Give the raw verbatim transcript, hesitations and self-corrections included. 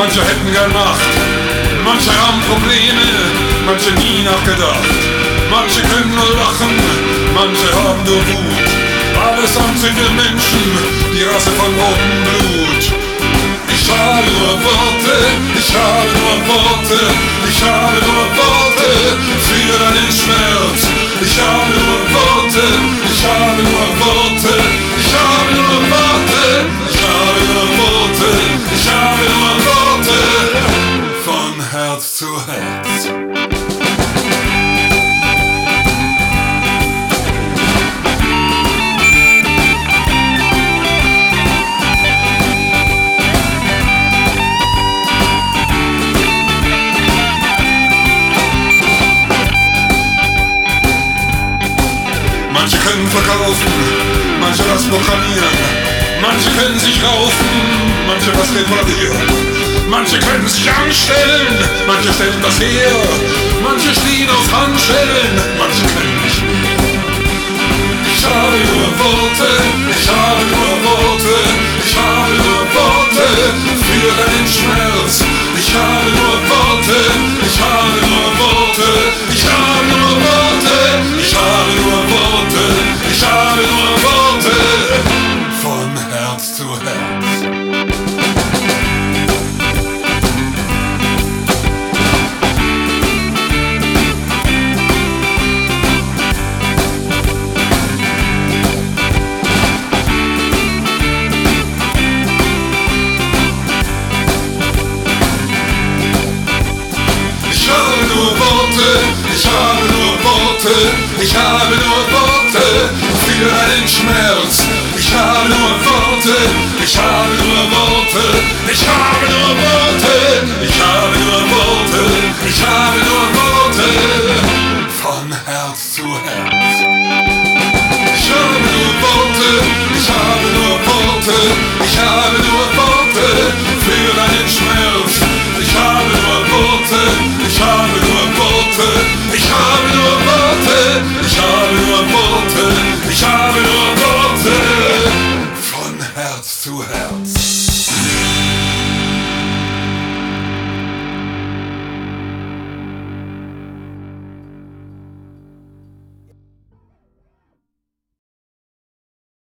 Manche hätten gern Macht, manche haben Probleme, manche nie nachgedacht. Manche können nur lachen, manche haben nur Wut. Allesamt sind wir Menschen, die Rasse von rotem Blut. Ich habe nur Worte, ich habe nur Worte, ich habe nur Worte für deinen Schmerz. Ich habe nur Worte, ich habe nur Worte, ich habe nur Worte, ich habe nur Worte, ich habe nur Worte von Herz zu Herz. Manche können verkaufen, manche was programmieren, manche können sich raufen, manche was reparieren, manche können sich anstellen, manche stellen das her, manche stehen auf Handschellen, manche können nicht mehr. Ich habe nur Worte, ich habe nur Worte, ich habe nur Worte für deinen Schmerz. Ich habe nur Worte, ich habe nur Worte, ich habe nur Worte, ich habe nur Worte, ich habe nur Worte von Herz zu Herz. Ich habe nur Worte, ich habe nur Worte für deinen Schmerz. Ich habe nur Worte, ich habe nur Worte, ich habe nur Worte, ich habe nur Worte, ich habe nur Worte von Herz zu Herz. Ich habe nur Worte, ich habe nur Worte, ich habe nur Worte für deinen Schmerz. Ich habe nur Worte, ich habe nur Worte, ich habe nur Worte, ich habe nur Worte, ich habe nur Worte von Herz zu Herz.